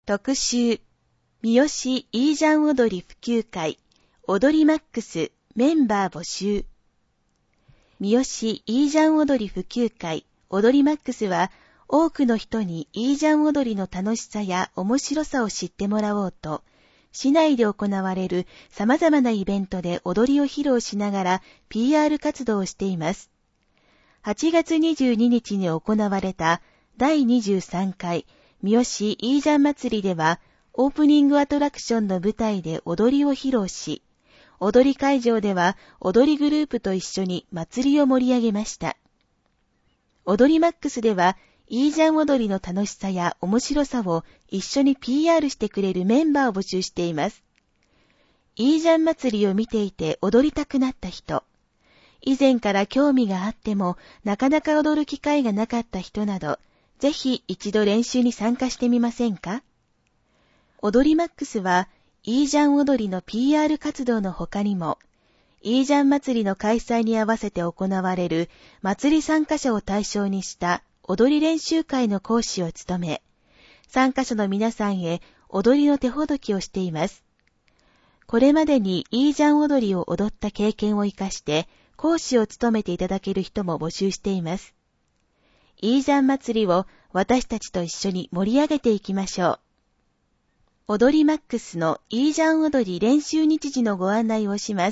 特集、三好イージャン踊り普及会、踊りマックスメンバー募集。三好イージャン踊り普及会、踊りマックスは、多くの人にイージャン踊りの楽しさや面白さを知ってもらおうと、市内で行われる様々なイベントで踊りを披露しながら PR 活動をしています。8月22日に行われた第23回三好イージャン祭りでは、オープニングアトラクションの舞台で踊りを披露し、踊り会場では踊りグループと一緒に祭りを盛り上げました。踊りマックスでは、イージャン踊りの楽しさや面白さを一緒に PR してくれるメンバーを募集しています。イージャン祭りを見ていて踊りたくなった人、以前から興味があってもなかなか踊る機会がなかった人など、ぜひ一度練習に参加してみませんか？踊りマックスは、イージャン踊りの PR 活動の他にも、イージャン祭りの開催に合わせて行われる祭り参加者を対象にした踊り練習会の講師を務め、参加者の皆さんへ踊りの手ほどきをしています。これまでにイージャン踊りを踊った経験を生かして講師を務めていただける人も募集しています。イージャン祭りを私たちと一緒に盛り上げていきましょう。踊りマックスのイージャン踊り練習日時のご案内をします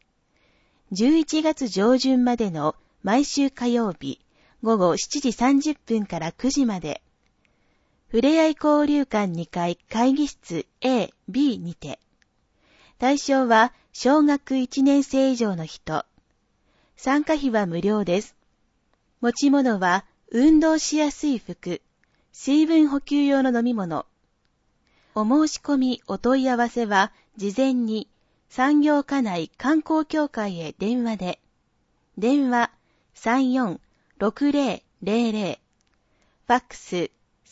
。11月上旬までの毎週火曜日、午後7時30分から9時まで、ふれあい交流館2階会議室 A、B にて、対象は小学1年生以上の人。参加費は無料です。持ち物は運動しやすい服、水分補給用の飲み物。お申し込みお問い合わせは事前に産業課内観光協会へ電話で、電話34-6000、ファックス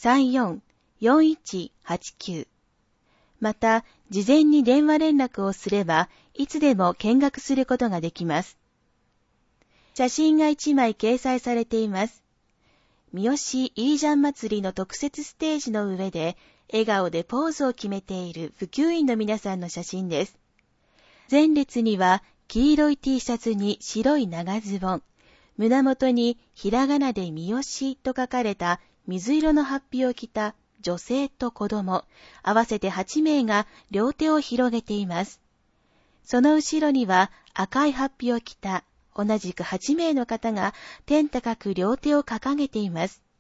34-4189。また、事前に電話連絡をすれば、いつでも見学することができます。写真が1枚掲載されています。三好イージャン祭りの特設ステージの上で、笑顔でポーズを決めている普及員の皆さんの写真です。前列には、黄色い T シャツに白い長ズボン、胸元にひらがなで三好と書かれた水色のハッピを着た女性と子供、合わせて8名が両手を広げています。その後ろには赤いハッピを着た同じく8名の方が天高く両手を掲げています。